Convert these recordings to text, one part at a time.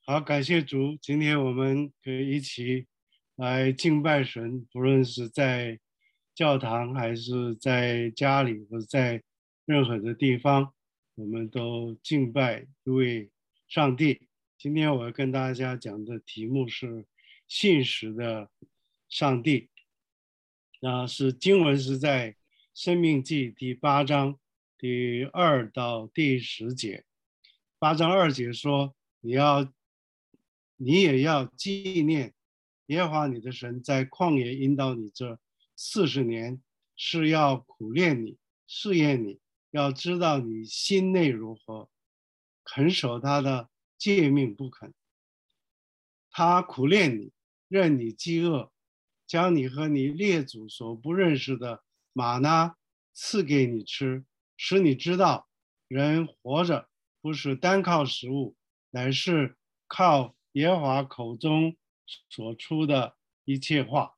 好，感谢主，今天我们可以一起来敬拜神，不论是在教堂还是在家里，或者在任何的地方，我们都敬拜一位上帝。今天我要跟大家讲的题目是信实的上帝。经文是在申命记第8章第2到第10节。8章2节说，你也要纪念耶和华你的神在旷野引导你这40年，是要苦练你，试验你，要知道你心内如何，肯守他的诫命不肯。他苦练你，任你饥饿，将你和你列祖所不认识的玛纳赐给你吃，使你知道人活着不是单靠食物，乃是靠耶和华口中所出的一切话。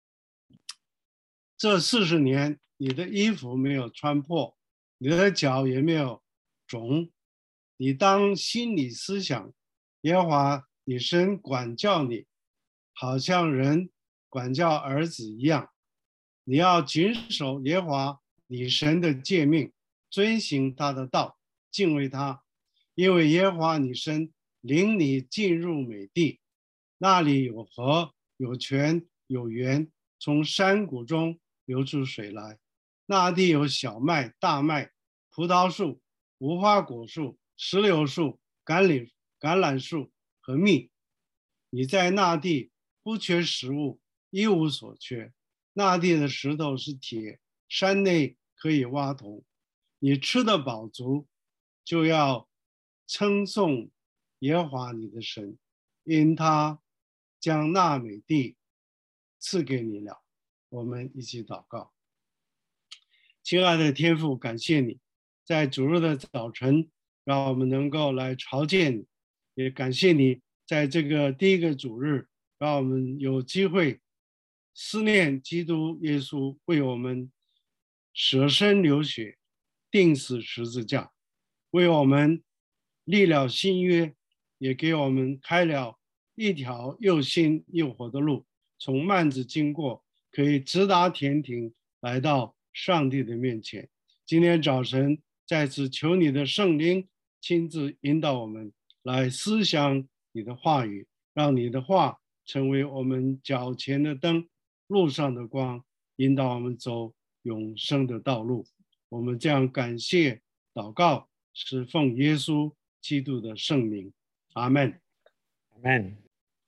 这40年，你的衣服没有穿破，你的脚也没有肿。你当心里思想，耶和华你神管教你，好像人管教儿子一样。你要谨守耶和华你神的诫命，遵行他的道，敬畏他，因为耶和华你神领你进入美地，那里有河，有泉，有源，从山谷中流出水来。那地有小麦、大麦、葡萄树、无花果树、石榴树、橄榄树和蜜。你在那地不缺食物，一无所缺。那地的石头是铁，山内可以挖铜。你吃得饱足，就要称颂耶和华你的神，因他将那美地赐给你了。我们一起祷告。亲爱的天父，感谢你在主日的早晨让我们能够来朝见你，也感谢你在这个第一个主日让我们有机会思念基督耶稣为我们舍身流血，钉死十字架，为我们立了新约，也给我们开了一条又新又活的路，从幔子经过，可以直达天庭，来到上帝的面前。今天早晨再次求你的圣灵亲自引导我们来思想你的话语，让你的话成为我们脚前的灯，路上的光，引导我们走永生的道路。我们这样感谢祷告，是奉耶稣基督的圣名。阿们。 Amen。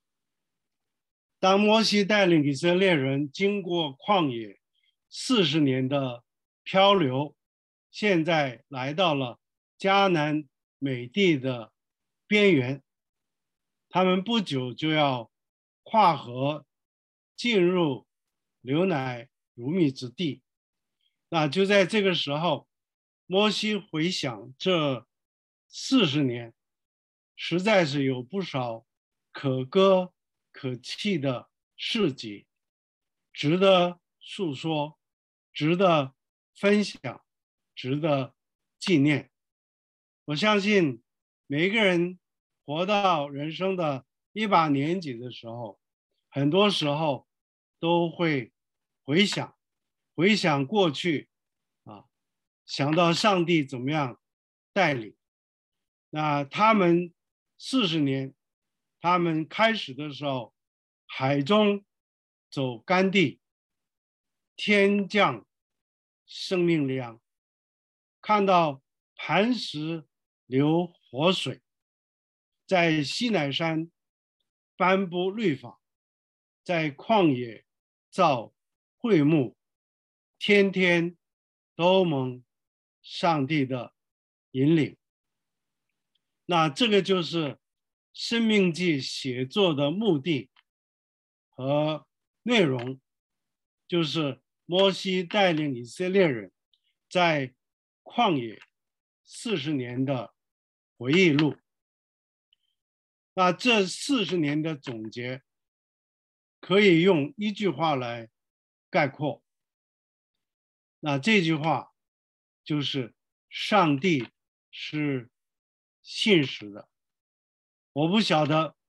当摩西带领以色列人经过旷野40年的漂流，现在来到了迦南美地的边缘，他们不久就要跨河进入流奶如蜜之地。那就在这个时候，摩西回想这40年，实在是有不少可歌可泣的事迹，值得述说，值得分享，值得纪念。我相信每一个人活到人生的一把年纪的时候，很多时候都会回想过去想到上帝怎么样带领。那他们40年，他们开始的时候，海中走干地，天降生命粮，看到磐石流活水，在西乃山颁布律法，在旷野造会幕，天天都蒙上帝的引领。那这个就是《申命记》写作的目的和内容，就是摩西带领以色列人在旷野40年的回忆录。那这40年的总结可以用一句话来概括，那这句话就是上帝是信实的。我不晓得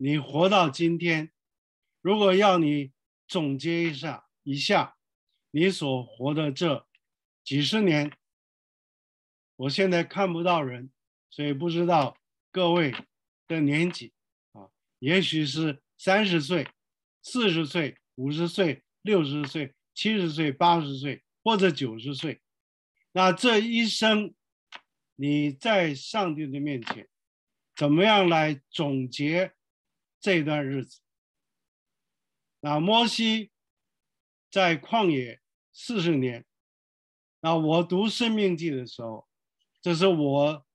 你活到今天，如果要你总结一下你所活的这几十年，我现在看不到人，所以不知道各位的年纪啊，也许是30岁、40岁、50岁、60岁、70岁、80岁或者90岁。那这一生你在上帝的面前，怎么样来总结这段日子？那摩西在旷野40年，那我读申命记的时候，这是我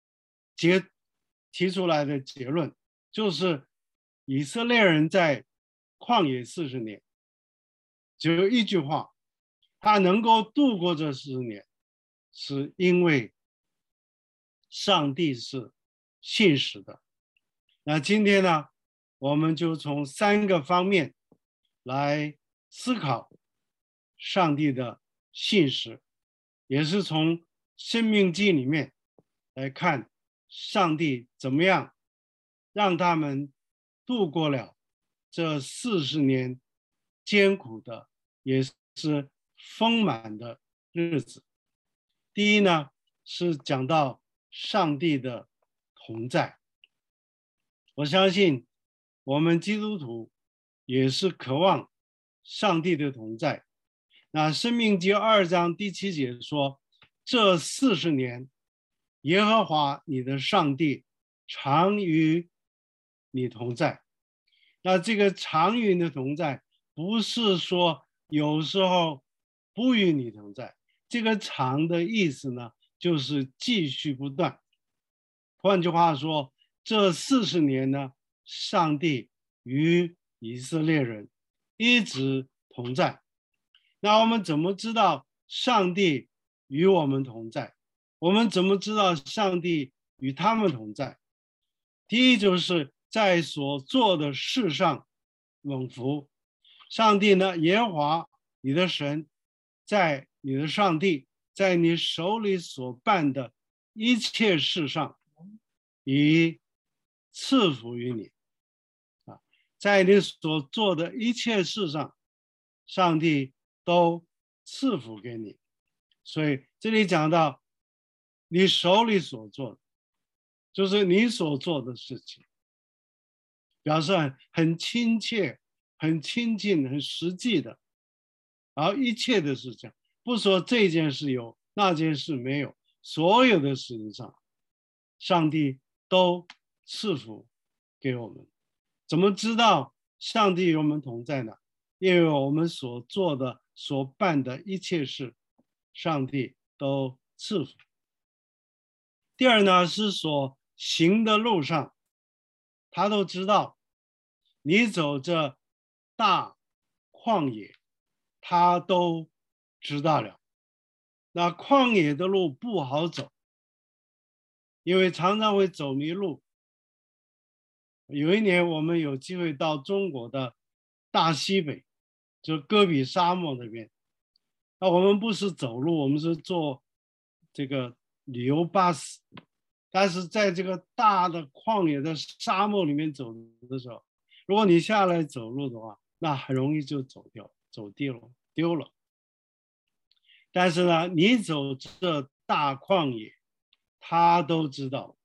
提出来的结论，就是以色列人在旷野40年，只有一句话，他能够度过这40年，是因为上帝是信实的。那今天呢，我们就从3个方面来思考上帝的信实，也是从申命记里面来看上帝怎么样让他们度过了这40年艰苦的，也是丰满的日子。第一呢，是讲到上帝的同在。我相信我们基督徒也是渴望上帝的同在。那申命记2章第7节说，这40年，耶和华你的上帝常与你同在。那这个常与你同在，不是说有时候不与你同在，这个常的意思呢，就是继续不断。换句话说，这40年呢，上帝与以色列人一直同在。那我们怎么知道上帝与我们同在？我们怎么知道上帝与他们同在？第一，就是在所做的事上蒙福。上帝呢，耶和华你的神，在你的上帝，在你手里所办的一切事上，以赐福于你啊，在你所做的一切事上，上帝都赐福给你。所以这里讲到你手里所做的，就是你所做的事情，表示很亲切、很亲近、很实际的。然后一切的事情，不说这件事有，那件事没有，所有的事情上，上帝都赐福给我们。怎么知道上帝与我们同在呢？因为我们所做的、所办的一切事，上帝都赐福。第二呢，是所行的路上，他都知道。你走这大旷野，他都知道了。那旷野的路不好走，因为常常会走迷路。有一年我们有机会到中国的大西北，就戈比沙漠那边。那我们不是走路，我们是坐这个旅游巴士。但是在这个大的旷野的沙漠里面走的时候，如果你下来走路的话，那很容易就走丢了。但是呢，你走这大旷野，他都知道。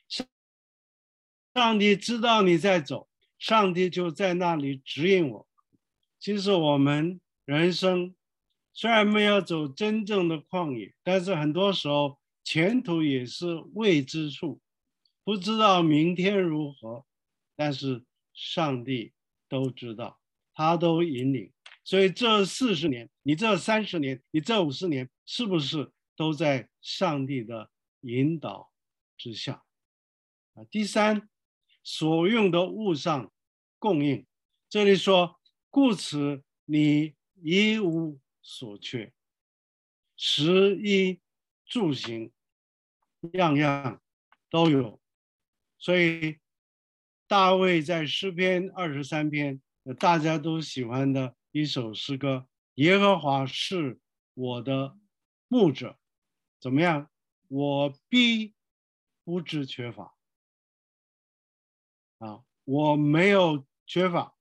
上帝知道你在走，上帝就在那里指引我。其实我们人生虽然没有走真正的旷野，但是很多时候前途也是未知数，不知道明天如何，但是上帝都知道，他都引领。所以这40年，你这30年，你这50年，是不是都在上帝的引导之下？第三，所用的物上供应。这里说，故此你一无所缺，食衣住行样样都有。所以大卫在诗篇23篇，大家都喜欢的一首诗歌，耶和华是我的牧者，怎么样？我必不致缺乏。 我没有缺乏。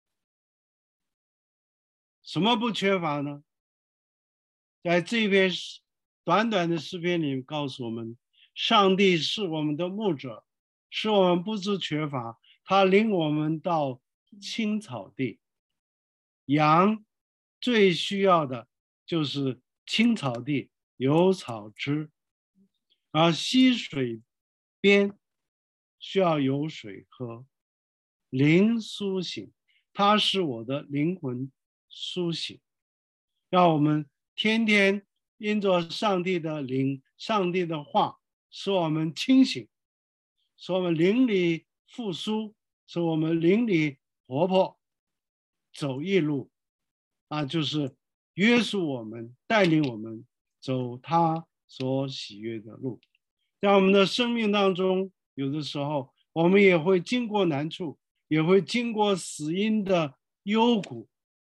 什么不缺乏呢？在这篇短短的诗篇里告诉我们，上帝是我们的牧者，使我们不致缺乏。他领我们到青草地。羊最需要的就是青草地，有草吃，而溪水边需要有水喝。灵苏醒，它使我的灵魂苏醒，让我们天天因着上帝的灵、上帝的话，使我们清醒，使我们灵里复苏，使我们灵里活泼，走义路，就是约束我们，带领我们走他所喜悦的路。在我们的生命当中，有的时候我们也会经过难处，也会经过死因的幽谷，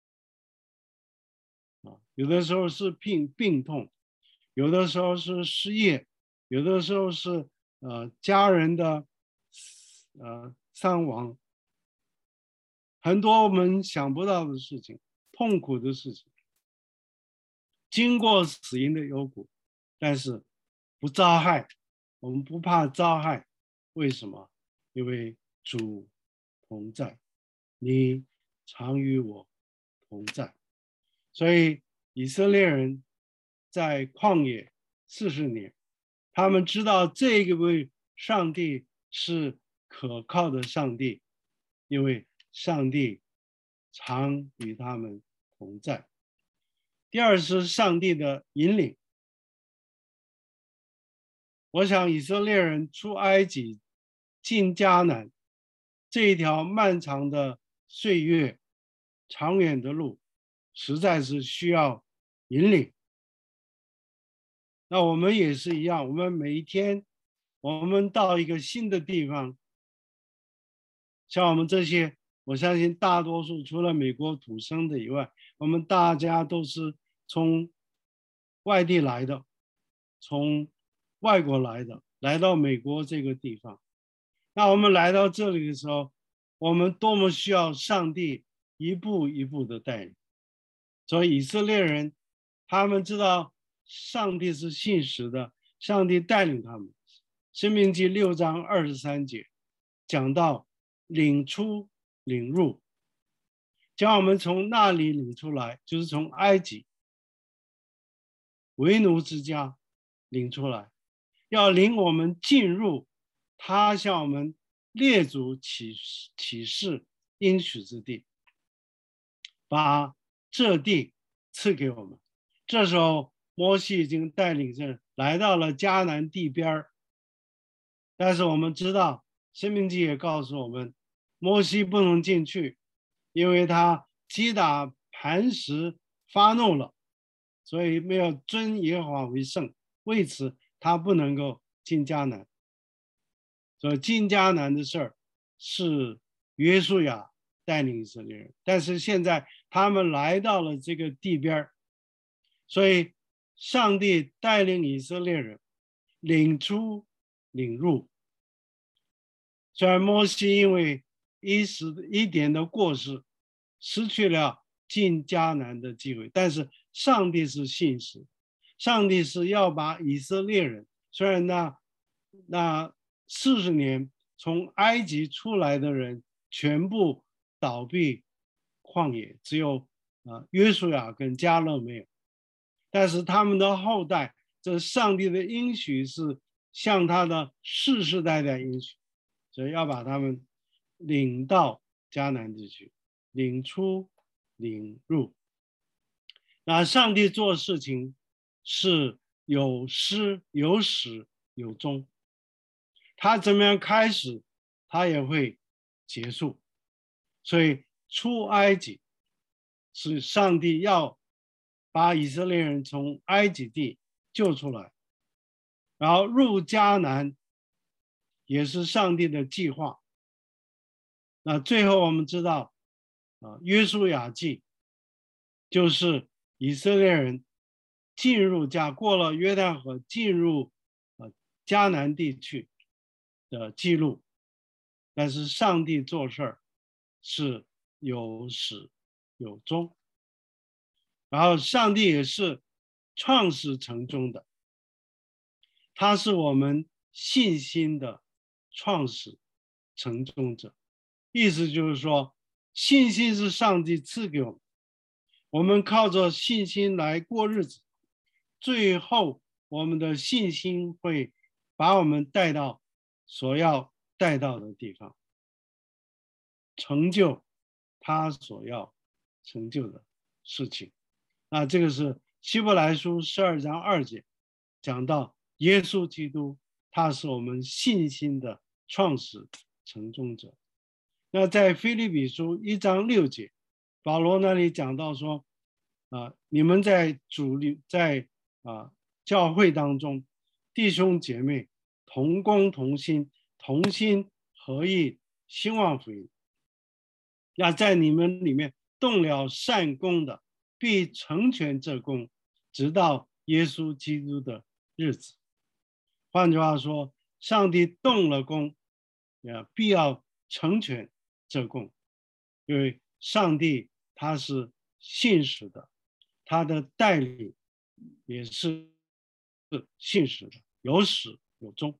有的时候是病痛，有的时候是失业，有的时候是家人的丧亡，很多我们想不到的事情，痛苦的事情，经过死因的幽谷，但是不遭害，我们不怕遭害。为什么？因为主同在，你常与我同在。所以以色列人在旷野40年，他们知道这个位上帝是可靠的上帝，因为上帝常与他们同在。第二是上帝的引领。我想以色列人出埃及进迦南这一条漫长的岁月，长远的路，实在是需要引领。那我们也是一样，我们每一天，我们到一个新的地方，像我们这些，我相信大多数除了美国土生的以外，我们大家都是从外地来的，从外国来的，来到美国这个地方。那我们来到这里的时候，我们多么需要上帝一步一步的带领。所以以色列人，他们知道上帝是信实的，上帝带领他们。申命记6章23节讲到领出领入，将我们从那里领出来，就是从埃及为奴之家领出来，要领我们进入他向我们列祖启示应许之地，把这地赐给我们。这时候摩西已经带领着来到了迦南地边，但是我们知道申命记也告诉我们，摩西不能进去，因为他击打磐石发怒了，所以没有尊耶和华为圣，为此他不能够进迦南。所以进迦南的事儿是约书亚带领以色列人，但是现在他们来到了这个地边，所以上帝带领以色列人领出领入。虽然摩西因为一点的过失失去了进迦南的机会，但是上帝是信实，上帝是要把以色列人，虽然那40年从埃及出来的人全部倒闭旷野，只有约书亚跟迦勒没有，但是他们的后代，这上帝的应许是向他的世世代代应许，所以要把他们领到迦南地区，领出领入。那上帝做事情是有始有始有终，他怎么样开始，他也会结束。所以出埃及是上帝要把以色列人从埃及地救出来，然后入迦南也是上帝的计划。那最后我们知道约书亚记就是以色列人进入过了约旦河进入迦南地区的记录。 但是上帝做事儿是有始有终，然后上帝也是创始成终的，他是我们信心的创始成终者。意思就是说，信心是上帝赐给我们，我们靠着信心来过日子，最后我们的信心会把我们带到所要带到的地方，成就他所要成就的事情。那这个是希伯来书12章2节讲到耶稣基督，他是我们信心的创始成终者。那在腓立比书1章6节，保罗那里讲到说，你们在主里，在教会当中，弟兄姐妹同工同心，同心合意，兴旺福音。要在你们里面动了善功的，必成全这功，直到耶稣基督的日子。换句话说，上帝动了功，必要成全这功，因为上帝他是信实的，他的带领也是信实的，有始有终。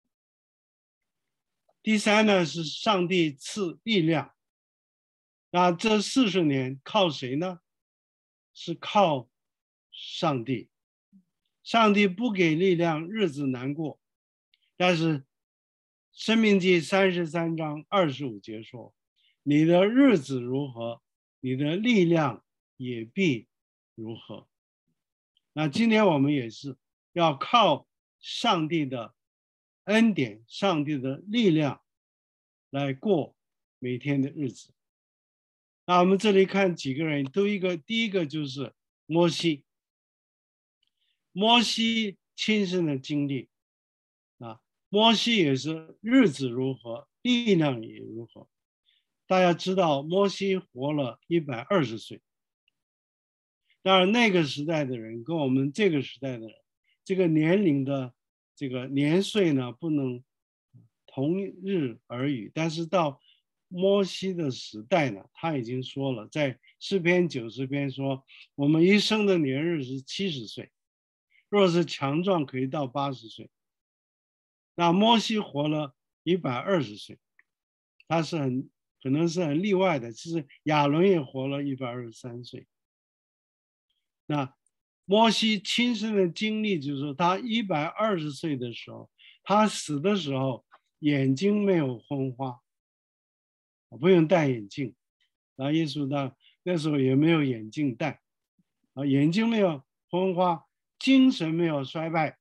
第三呢，是上帝赐力量。那这40年靠谁呢？是靠上帝。上帝不给力量，日子难过。但是申命记33章25节说，你的日子如何，你的力量也必如何。那今天我们也是要靠上帝的恩典，上帝的力量来过每天的日子。那我们这里看几个人，第一个就是摩西。摩西亲身的经历摩西也是日子如何，力量也如何。大家知道摩西活了120岁，当然那个时代的人跟我们这个时代的人，这个年龄的这个年岁呢不能同日而语，但是到摩西的时代呢，他已经说了，在诗篇90篇说，我们一生的年日是70岁，若是强壮可以到80岁。那摩西活了120岁，他是可能是很例外的。其实亚伦也活了123岁。那摩西亲身的经历就是说，他120岁的时候，他死的时候眼睛没有昏花，不用戴眼镜。耶稣那时候也没有眼镜戴，眼睛没有昏花，精神没有衰败，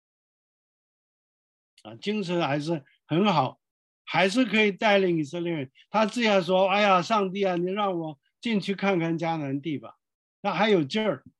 精神还是很好，还是可以带领以色列人。他这样说：“哎呀，上帝啊，你让我进去看看迦南地吧。”他还有劲儿。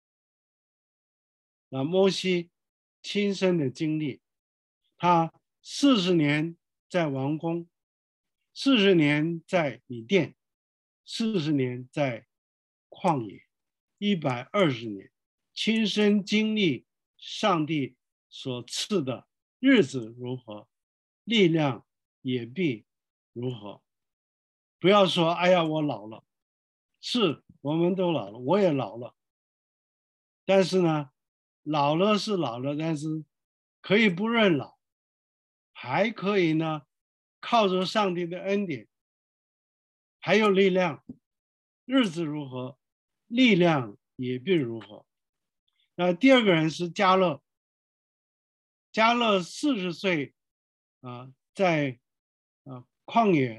摩西亲身的经历，他40年在王宫，40年在米甸，40年在旷野，120年，亲身经历上帝所赐的日子如何，力量也必如何。不要说哎呀我老了，是我们都老了，我也老了，但是呢，老了是老了，但是可以不认老，还可以呢靠着上帝的恩典，还有力量，日子如何，力量也必如何。那第二个人是迦勒。迦勒40岁在旷野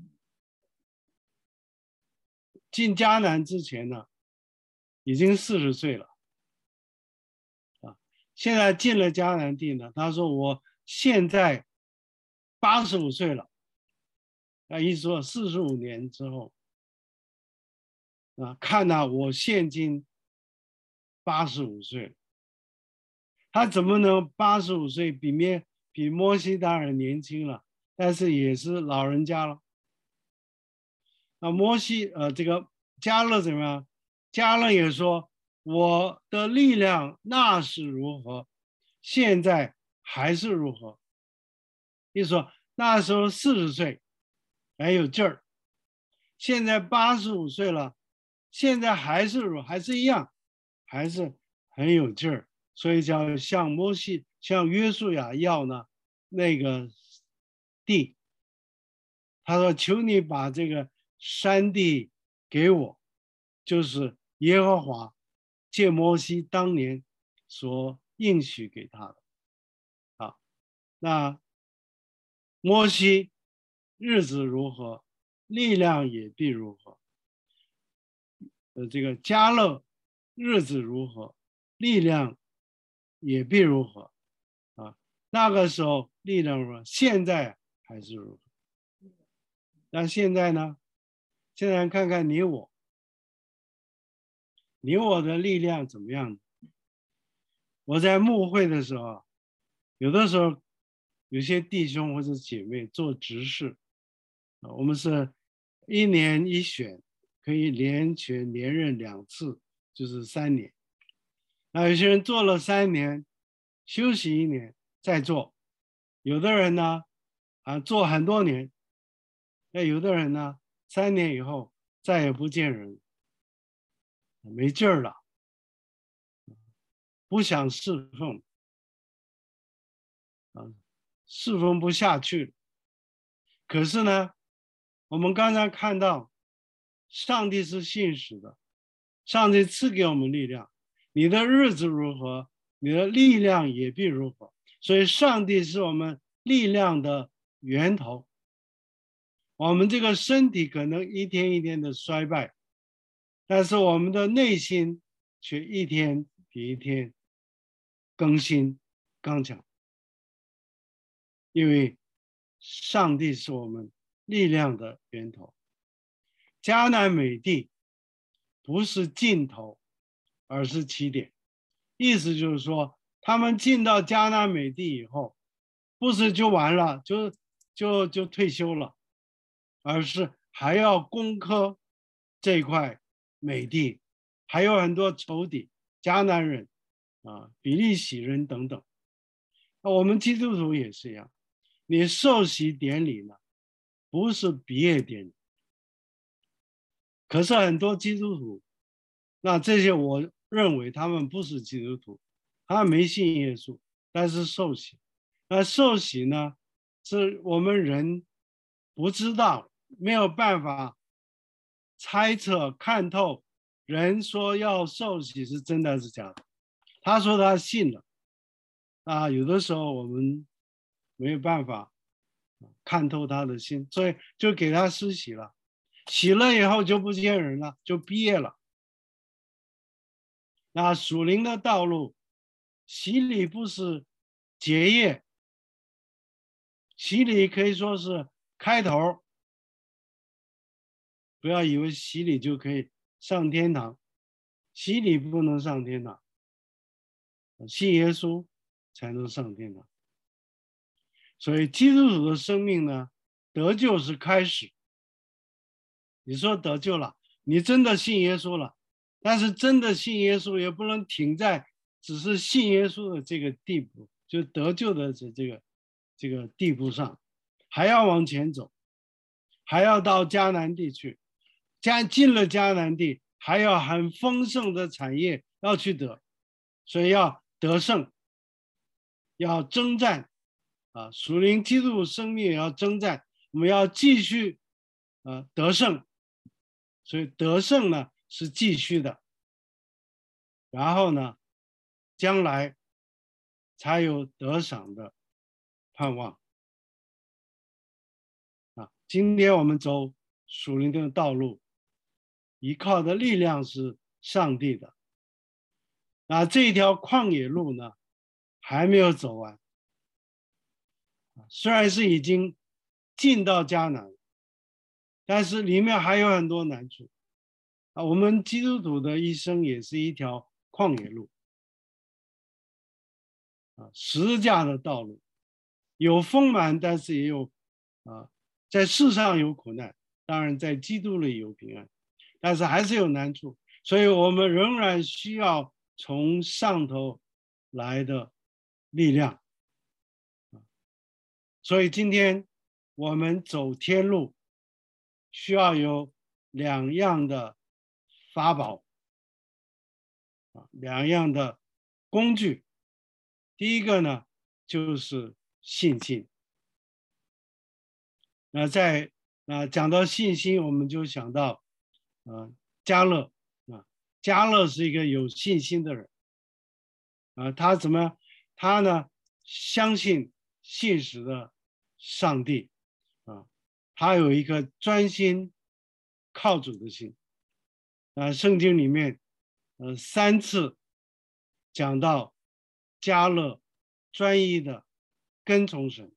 进迦南之前呢，已经40岁了现在进了迦南地呢，他说我现在85岁了，意思说45年之后看我现今85岁了。他怎么能85岁比摩西当然年轻了，但是也是老人家了。摩西这个迦勒怎么样？迦勒也说我的力量那是如何，现在还是如何。意思说那时候40岁， 还有劲儿。现在85岁了，现在还是一样，还是很有劲儿。所以叫向摩西、向约书亚要呢那个地。他说：“求你把这个山地给我，就是耶和华借摩西当年所应许给他的。”啊，那摩西日子如何，力量也必如何。这个迦勒日子如何，力量也必如何。啊，那个时候力量如何，现在还是如何。那现在呢？现在看看你我的力量怎么样？我在牧会的时候，有的时候有些弟兄或者姐妹做执事，我们是1年1选，可以连选连任2次，就是3年。那有些人做了3年，休息1年再做。有的人呢，做很多年。那有的人呢，3年以后再也不见人，没劲儿了，不想侍奉，侍奉不下去。可是呢，我们刚才看到，上帝是信实的，上帝赐给我们力量。你的日子如何，你的力量也必如何。所以，上帝是我们力量的源头。我们这个身体可能一天一天的衰败，但是我们的内心却一天比一天更新刚强。因为上帝是我们力量的源头。迦南美地不是尽头，而是起点。意思就是说，他们进到迦南美地以后，不是就完了，就退休了，而是还要攻克这块美地，还有很多仇敌，迦南人比利洗人等等。那我们基督徒也是一样，你受洗典礼呢，不是毕业典礼。可是很多基督徒，那这些我认为他们不是基督徒，他没信耶稣，但是受洗。那受洗呢，是我们人不知道，没有办法猜测看透。人说要受洗是真的还是假的，他说他信了，有的时候我们没有办法看透他的心，所以就给他施洗了。洗了以后就不见人了，就毕业了。那属灵的道路，洗礼不是结业，洗礼可以说是开头。不要以为洗礼就可以上天堂，洗礼不能上天堂，信耶稣才能上天堂。所以基督徒的生命呢，得救是开始。你说得救了，你真的信耶稣了，但是真的信耶稣也不能停在只是信耶稣的这个地步，就得救的这个地步上，还要往前走，还要到迦南地去。进了迦南地，还要很丰盛的产业要去得，所以要得胜，要征战属灵基督生命也要征战，我们要继续得胜。所以得胜呢是继续的，然后呢，将来才有得赏的盼望今天我们走属灵的道路，依靠的力量是上帝的。这一条旷野路呢，还没有走完。虽然是已经进到迦南，但是里面还有很多难处我们基督徒的一生也是一条旷野路十字架的道路，有丰满，但是也有在世上有苦难，当然在基督里有平安，但是还是有难处，所以我们仍然需要从上头来的力量所以今天我们走天路， 需要有两样的法宝两样的工具。第一个呢，就是信心。讲到信心，我们就想到迦勒迦勒是一个有信心的人他怎么他呢相信信实的上帝他有一个专心靠主的心圣经里面3次讲到迦勒专一的跟从神。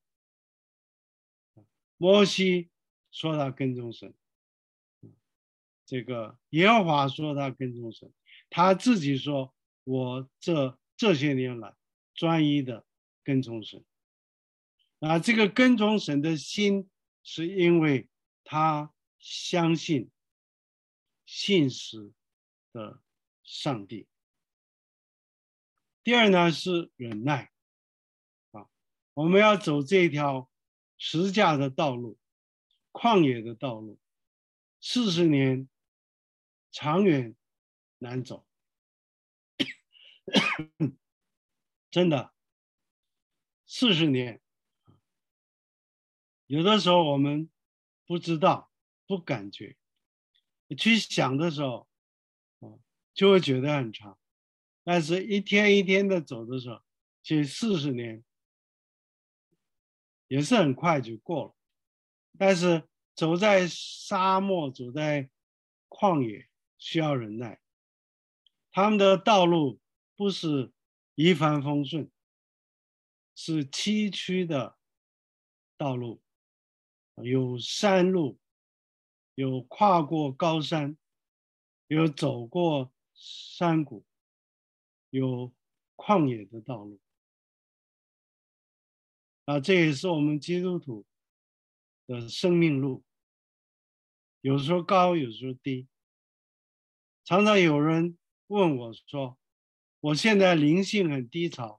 摩西说他跟踪神，这个耶和华说他跟踪神，他自己说我这些年来专一的跟从神这个跟从神的心是因为他相信信实的上帝。第二呢是忍耐我们要走这条十架的道路，旷野的道路，40年长远难走真的40年有的时候我们不知道不感觉去想的时候就会觉得很长，但是一天一天的走的时候，其实40年也是很快就过了。但是走在沙漠走在旷野需要忍耐，他们的道路不是一帆风顺，是崎岖的道路，有山路，有跨过高山，有走过山谷，有旷野的道路这也是我们基督徒的生命路，有时候高有时候低。常常有人问我说我现在灵性很低潮，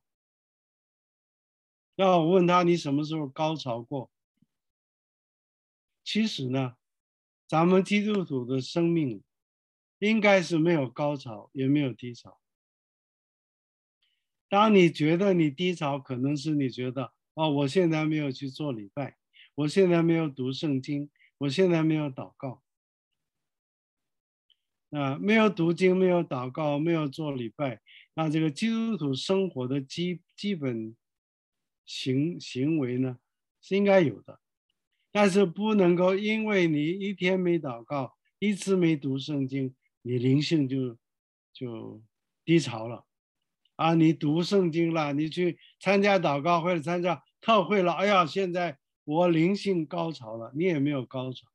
要我问他你什么时候高潮过？其实呢咱们基督徒的生命应该是没有高潮也没有低潮。当你觉得你低潮，可能是你觉得我现在没有去做礼拜，我现在没有读圣经，我现在没有祷告没有读经，没有祷告，没有做礼拜，那这个基督徒生活的基本行为呢是应该有的，但是不能够因为你一天没祷告，一次没读圣经，你灵性就低潮了你读圣经了，你去参加祷告会参加特会了，哎呀现在我灵性高潮了，你也没有高潮。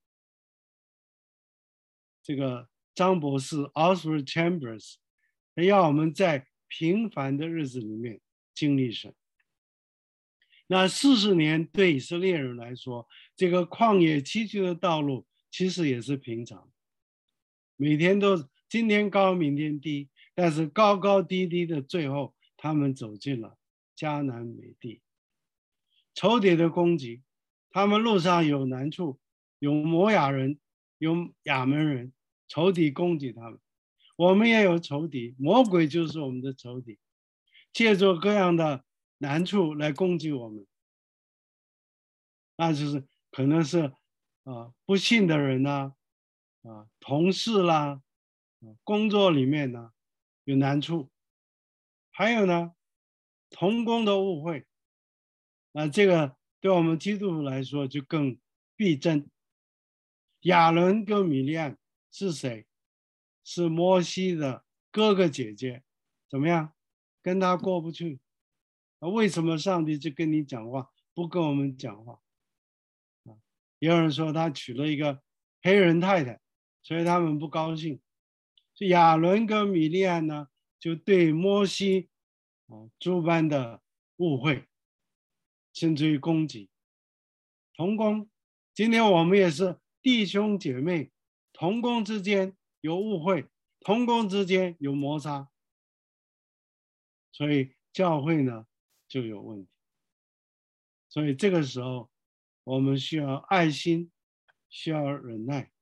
这个张博士 Oswald Chambers 要我们在平凡的日子里面经历神。那40年对以色列人来说，这个旷野崎岖的道路其实也是平常，每天都今天高明天低，但是高高低低的最后他们走进了迦南美地。仇敌的攻击，他们路上有难处，有摩亚人，有亚门人，仇敌攻击他们。我们也有仇敌，魔鬼就是我们的仇敌，借助各样的难处来攻击我们。那就是可能是不信的人同事啦工作里面呢有难处，还有呢同工的误会这个对我们基督徒来说就更必争。亚伦跟米利暗是谁？是摩西的哥哥姐姐，怎么样？跟他过不去为什么上帝就跟你讲话不跟我们讲话也有人说他娶了一个黑人太太，所以他们不高兴。亚伦跟米利暗呢就对摩西诸般的误会，甚至于攻击。同工，今天我们也是弟兄姐妹，同工之间有误会，同工之间有摩擦，所以教会呢就有问题。所以这个时候我们需要爱心，需要忍耐，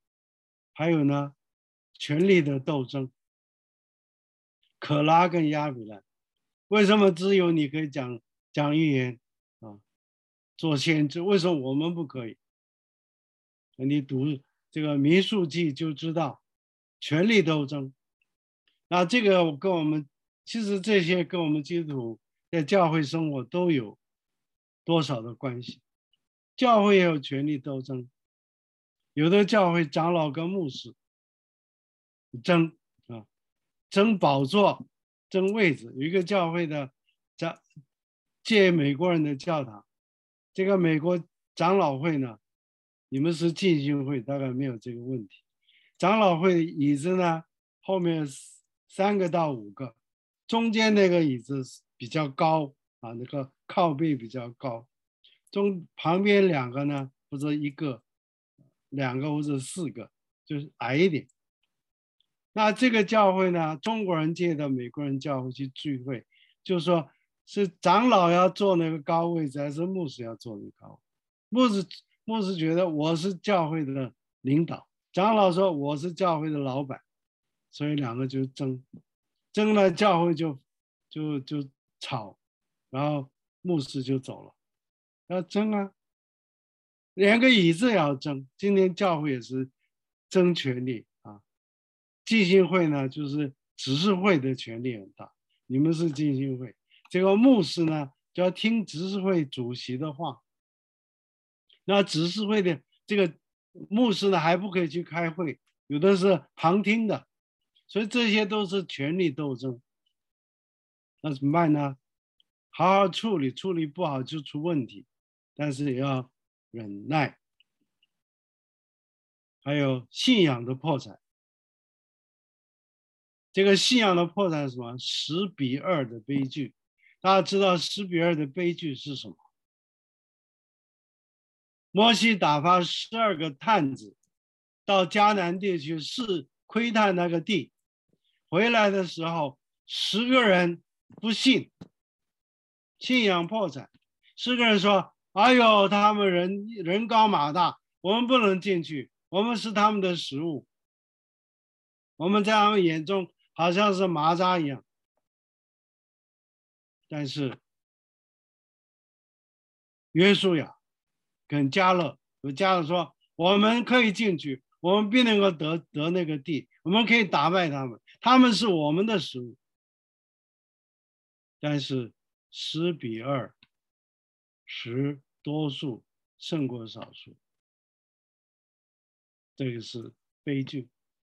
还有呢，权力的斗争。可拉跟亚比兰，为什么只有你可以讲预言啊，做先知？为什么我们不可以？你读这个民数记就知道，权力斗争。那这个跟我们其实这些跟我们基督徒在教会生活都有多少的关系？教会也有权力斗争，有的教会长老跟牧师争啊，争宝座，争位置。有一个教会的借美国人的教堂，这个美国长老会呢，你们是浸信会，大概没有这个问题。长老会椅子呢，后面3个到5个，中间那个椅子比较高啊，那个靠背比较高，旁边2个呢，或者1个、2个或者4个，就是矮一点。那这个教会呢，中国人借的美国人教会去聚会，就是说是长老要坐那个高位置，还是牧师要坐那个高位？牧师觉得我是教会的领导，长老说我是教会的老板，所以2个就争了，教会就吵，然后牧师就走了。要争啊，连个椅子也要争。今天教会也是争权力啊。浸信会呢，就是执事会的权力很大。你们是浸信会，这个牧师呢就要听执事会主席的话。那执事会的这个牧师呢还不可以去开会，有的是旁听的，所以这些都是权力斗争。那怎么办呢？好好处理，处理不好就出问题，但是也要忍耐。还有信仰的破产。这个信仰的破产是什么？10:2的悲剧。大家知道10:2的悲剧是什么？摩西打发12个探子到迦南地去窥探那个地，回来的时候10个人不信，信仰破产。10个人说：“哎呦，他们人高马大，我们不能进去，我们是他们的食物，我们在他们眼中好像是蚂蚱一样。”但是约书亚跟加勒说：“我们可以进去，我们必能够得那个地，我们可以打败他们，他们是我们的食物。”但是10:2，多数胜过少数，这个是悲剧。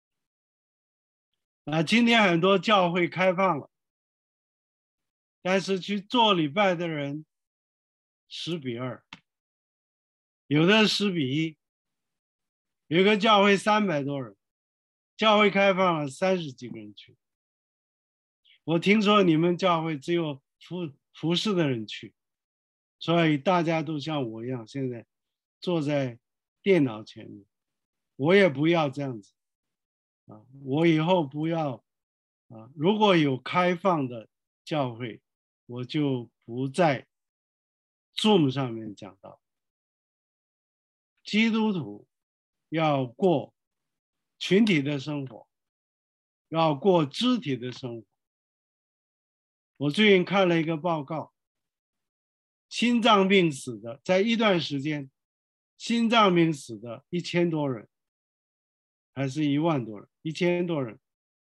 今天很多教会开放了，但是去做礼拜的人10:2，有的10:1。有个教会300多人，教会开放了30几个人去。我听说你们教会只有服侍的人去，所以大家都像我一样，现在坐在电脑前面。我也不要这样子啊！我以后不要啊！如果有开放的教会，我就不在 Zoom 上面讲道。基督徒要过群体的生活，要过肢体的生活。我最近看了一个报告，心脏病死的，在一段时间，心脏病死的1000多人，还是1万多人，1000多人。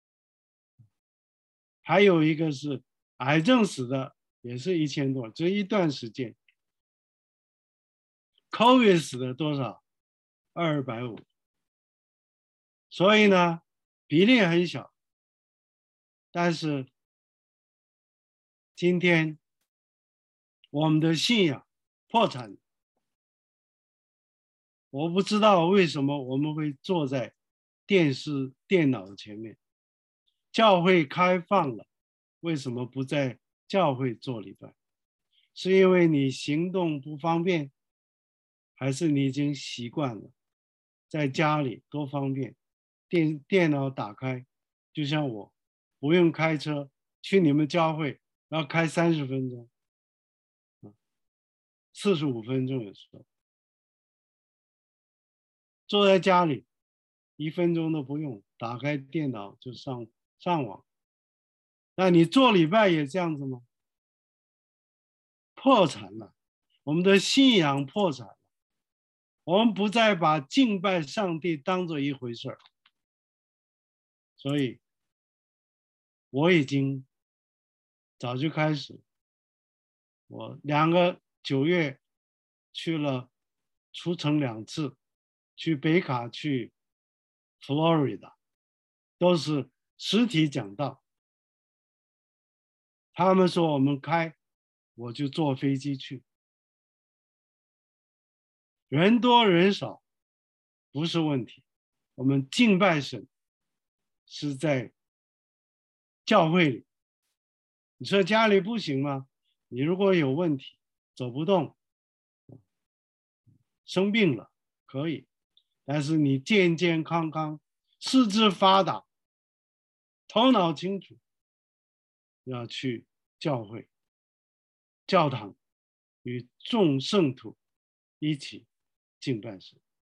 还有一个是癌症死的，也是1000多，这一段时间。COVID 死的多少？250。所以呢，比例很小。但是今天我们的信仰破产，我不知道为什么我们会坐在电视、电脑前面。教会开放了，为什么不在教会做礼拜？是因为你行动不方便，还是你已经习惯了在家里多方便？电脑打开，就像我不用开车去你们教会，要开30分钟，45分钟有时候。坐在家里 1分钟都不用，打开电脑就上网。那你做礼拜也这样子吗？破产了，我们的信仰破产了，我们不再把敬拜上帝当做一回事儿。所以我已经早就开始，我2个9月去了出城2次，去北卡，去 Florida， 都是实体讲道。他们说我们开，我就坐飞机去。人多人少不是问题，我们敬拜神是在教会里。你说家里不行吗？你如果有问题，走不动，生病了可以，但是你健健康康，四肢发达，头脑清楚，要去教会、教堂，与众圣徒一起敬拜神。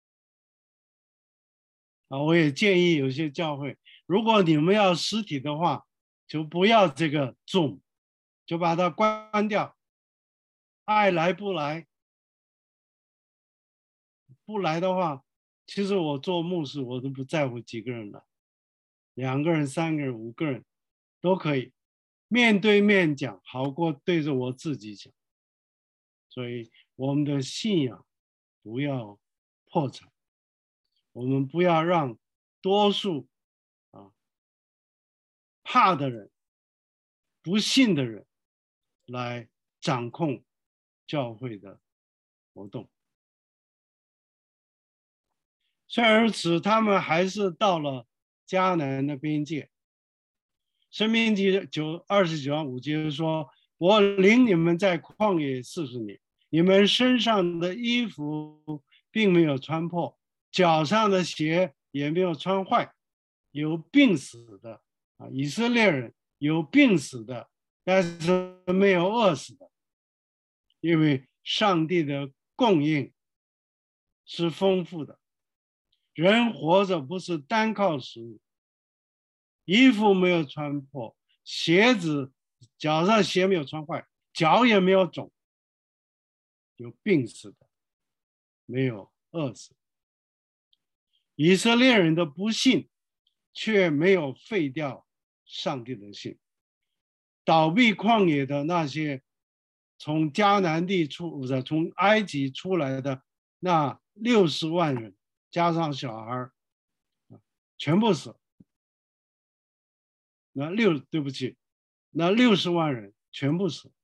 我也建议有些教会，如果你们要实体的话，就不要这个 Zoom， 就把它关掉。爱来不来，不来的话，其实我做牧师我都不在乎几个人了，2个人、3个人、5个人都可以，面对面讲好过对着我自己讲。所以我们的信仰不要破产，我们不要让多数怕的人、不信的人来掌控教会的活动。虽然如此，他们还是到了迦南的边界。申命记29章5节说：“我领你们在旷野40年，你们身上的衣服并没有穿破，脚上的鞋也没有穿坏。有病死的以色列人有病死的，但是没有饿死的，因为上帝的供应是丰富的。人活着不是单靠食物，衣服没有穿破，脚上鞋没有穿坏，脚也没有肿，有病死的，没有饿死。以色列人的不信却没有废掉上帝的信。倒闭旷野的那些从迦南地从埃及出来的那60万人，加上小孩，全部死。那60万人全部死。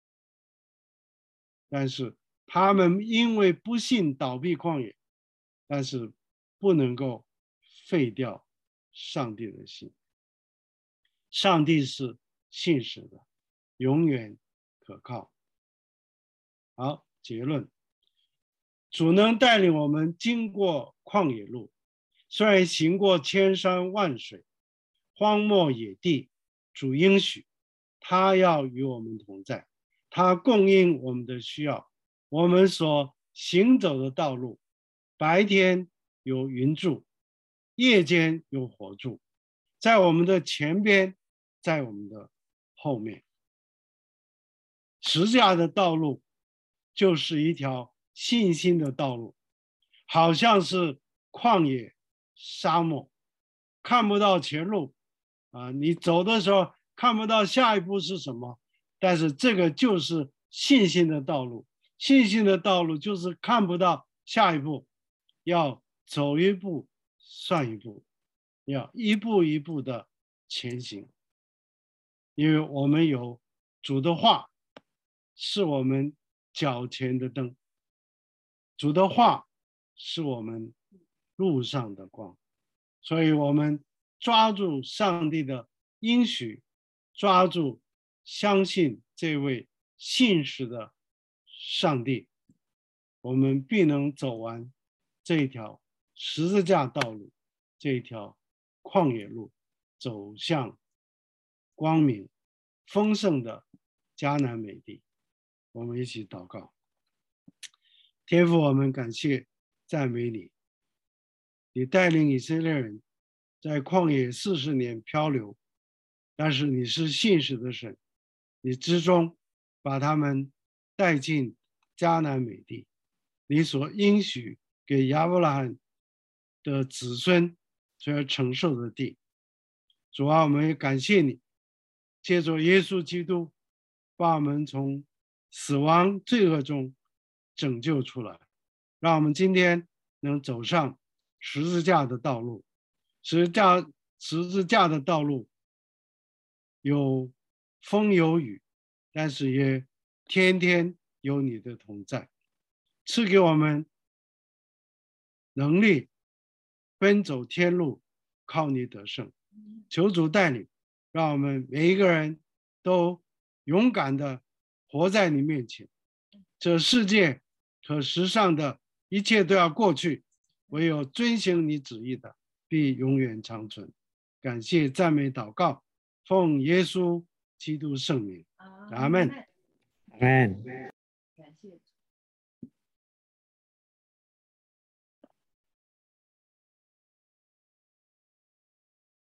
但是他们因为不信倒闭旷野，但是不能够废掉上帝的信。上帝是信实的，永远可靠。好，结论：主能带领我们经过旷野路，虽然行过千山万水、荒漠野地，主应许他要与我们同在，他供应我们的需要。我们所行走的道路，白天有云柱，夜间有火柱，在我们的前边，在我们的后面。十字架的道路就是一条信心的道路，好像是旷野沙漠，看不到前路你走的时候看不到下一步是什么，但是这个就是信心的道路。信心的道路就是看不到下一步，要走一步算一步，要一步一步的前行。因为我们有主的话是我们脚前的灯，主的话是我们路上的光，所以我们抓住上帝的应许，抓住相信这位信实的上帝，我们必能走完这一条十字架道路，这一条旷野路，走向光明丰盛的迦南美地。我们一起祷告。天父，我们感谢赞美你， 你带领以色列人在旷野40年漂流，但是你是信实的神，你之终把他们带进迦南美地，你所应许给亚伯拉罕的子孙所要承受的地。主啊，我们也感谢你，借着耶稣基督把我们从死亡罪恶中拯救出来，让我们今天能走上十字架的道路。十字架的道路有风有雨，但是也天天有你的同在，赐给我们能力奔走天路，靠你得胜。求主带领，让我们每一个人都勇敢的活在你面前。这世界和世上的一切都要过去，唯有遵行你旨意的必永远长存。感谢赞美祷告，奉耶稣基督圣名，阿们。 Amen. 感谢主。